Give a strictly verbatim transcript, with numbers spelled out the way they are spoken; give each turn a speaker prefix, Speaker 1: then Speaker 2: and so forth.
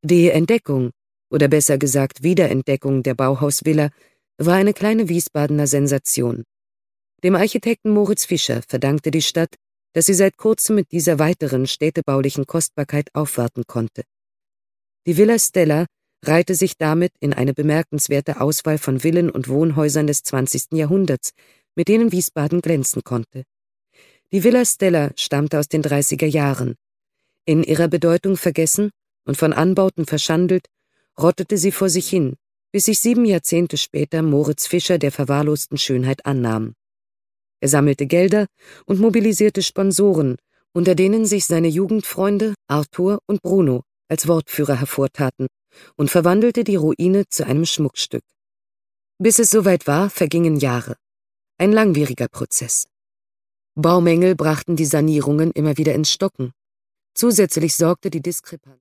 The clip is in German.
Speaker 1: Die Entdeckung, oder besser gesagt Wiederentdeckung der Bauhausvilla, war eine kleine Wiesbadener Sensation. Dem Architekten Moritz Fischer verdankte die Stadt, dass sie seit kurzem mit dieser weiteren städtebaulichen Kostbarkeit aufwarten konnte. Die Villa Stella reihte sich damit in eine bemerkenswerte Auswahl von Villen und Wohnhäusern des zwanzigsten Jahrhunderts, mit denen Wiesbaden glänzen konnte. Die Villa Stella stammte aus den dreißiger Jahren. In ihrer Bedeutung vergessen und von Anbauten verschandelt, rottete sie vor sich hin, bis sich sieben Jahrzehnte später Moritz Fischer der verwahrlosten Schönheit annahm. Er sammelte Gelder und mobilisierte Sponsoren, unter denen sich seine Jugendfreunde Arthur und Bruno als Wortführer hervortaten, und verwandelte die Ruine zu einem Schmuckstück. Bis es soweit war, vergingen Jahre. Ein langwieriger Prozess. Baumängel brachten die Sanierungen immer wieder ins Stocken. Zusätzlich sorgte die Diskrepanz